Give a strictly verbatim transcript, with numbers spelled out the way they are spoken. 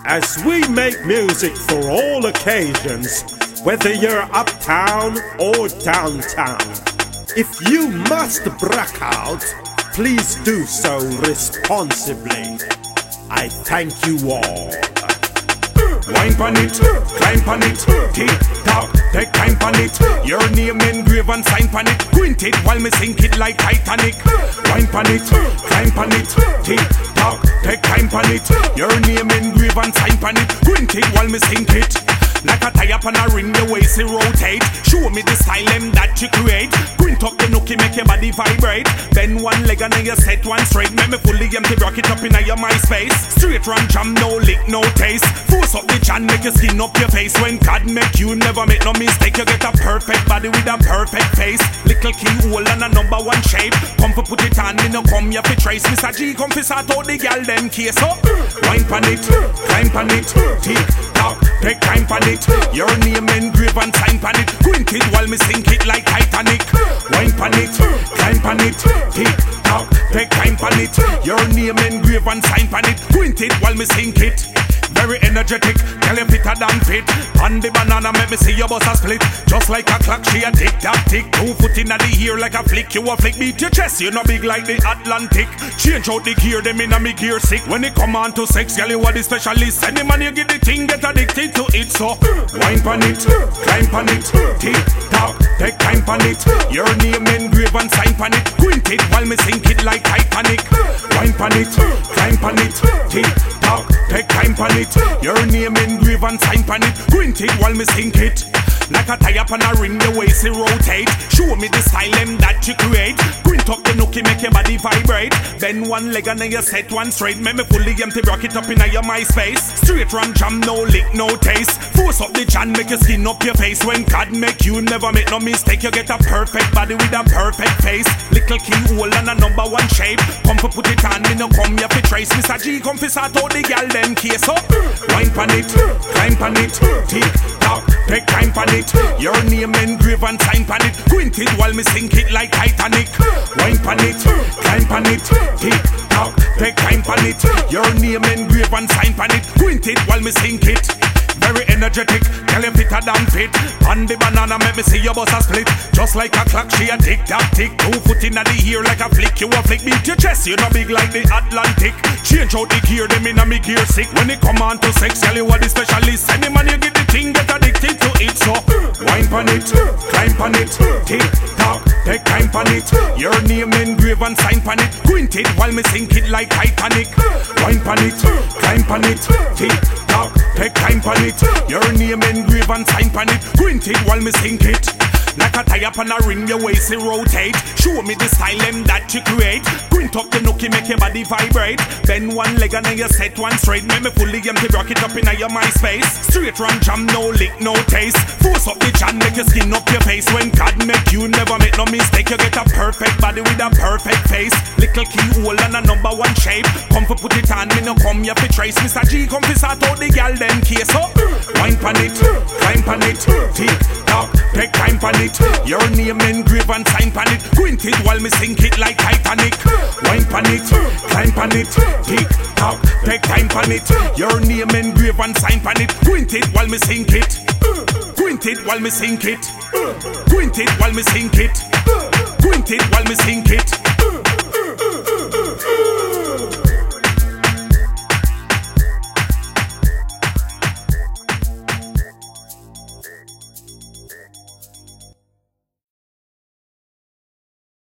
as we make music for all occasions, whether you're uptown or downtown. If you must brack out, please do so responsibly. I thank you all. Wine pon it, climb pon it, tick tock, take time pon it. Your name engraved and sign pon it. Quint it while me sink it like Titanic. Wine pon it, climb pon it, tick tock, take time pon it. Your name engraved and sign pon it. Quint it while me sink it. Like a tie up on a ring, the waist it rotate. Show me the style them that you create. Quint up the nookie, make your body vibrate. Bend one leg and then you set one straight. Make me fully empty, rock it up in your MySpace. Straight run jam, no lick, no taste. Force up the chan, make your skin up your face. When God make you, never make no mistake. You get a perfect body with a perfect face. Little keyhole and a number one shape. Come for put it on, me no come you fi trace. Mister G come fi sort out the gal them case up. Wine pon it, climb pon it, tick tock, take time pon it. Your name engraved and sign pon it. Quint it while me sink it like Titanic. Wine pon it, climb pon it, tick tock, take time pon it. Your name engraved and sign pon it. Quint it while me sink it. Very energetic, tell you fitter than fit. On the banana, make me see your boss a split. Just like a clock, she a tick tock tick. Two foot in the ear like a flick. You a flick, beat your chest, you no big like the Atlantic. Change out the gear, them in a me gear sick. When it come on to sex, girl, you are the specialist. Any man you get the thing, get addicted to it. So wine pon it, climb pon it, tick tock, take time pon it. Your name engraved and sign pon it. Quint it while me sink it like Titanic. Wine pon it, climb pon it, tick tock, take time pon it. Your name engraved and sign pon it. Quint it while me sink it. Like a tie up on a ring, the waist it rotate. Show me the style them that you create. Quint up the nookie, make your body vibrate. Bend one leg and then you set one straight. Make me fully empty, rock it up in your MySpace. Straight run jam, no lick, no taste. Force up the chan, make your skin up your face. When God make you, never make no mistake. You get a perfect body with a perfect face. Little keyhole and a number one shape. Come for put it on, me no come you fi trace. Mister G come fi sort out the gal them case up. Wine pon it, climb pon it, tick tock, take time pon it. Your name engraved and sign pon it. Quint it while me sink it like Titanic. Wine pon it, climb pon it, tick tock, take time pon it. Your name engraved and sign pon it. Quint it while me sink it. Very energetic, tell you fitter than fit. On the banana, make me see your boss a split. Just like a clock, she a tick tock tick. Two foot in the ear like a flick. You a flick, beat your chest, you no big like the Atlantic. Change out the gear, them in a me gear sick. When it come on to sex, tell you what the specialist. Any man you get the thing, get addicted to it. So wine pon it, climb pon it, tick tock, take time pon it. Your name engraved and sign pon it. Quint it while me sink it like Titanic. Wine pon it, climb pon it, tick tock, take time pon it. Your name engraved and sign pon it. Quint it while me sink it. Like a tie up on a ring, your waist it rotate. Show me the style them that you create. Quint up the nookie, make your body vibrate. Bend one leg and then you set one straight. Make me fully empty, rock it up in your MySpace. Straight run jam, no lick, no taste. Force up the chan, make your skin up your face. When God make you, never make no mistake. You get a perfect body with a perfect face. Little keyhole and a number one shape. Come for put it on, me no come you fi trace. Mister G come fi sort out the gal them case up. Wine pon it, climb pon it, tick tock, take time pon it. Your name engraved and sign pon it. Quint it while me sink it like Titanic. Wine pon it, climb pon it, tick tock, take time pon it. Your name engraved and sign pon it. Quint it while me sink it. Quint it while me sink it. Quint it while me sink it. Quint it while me sink it.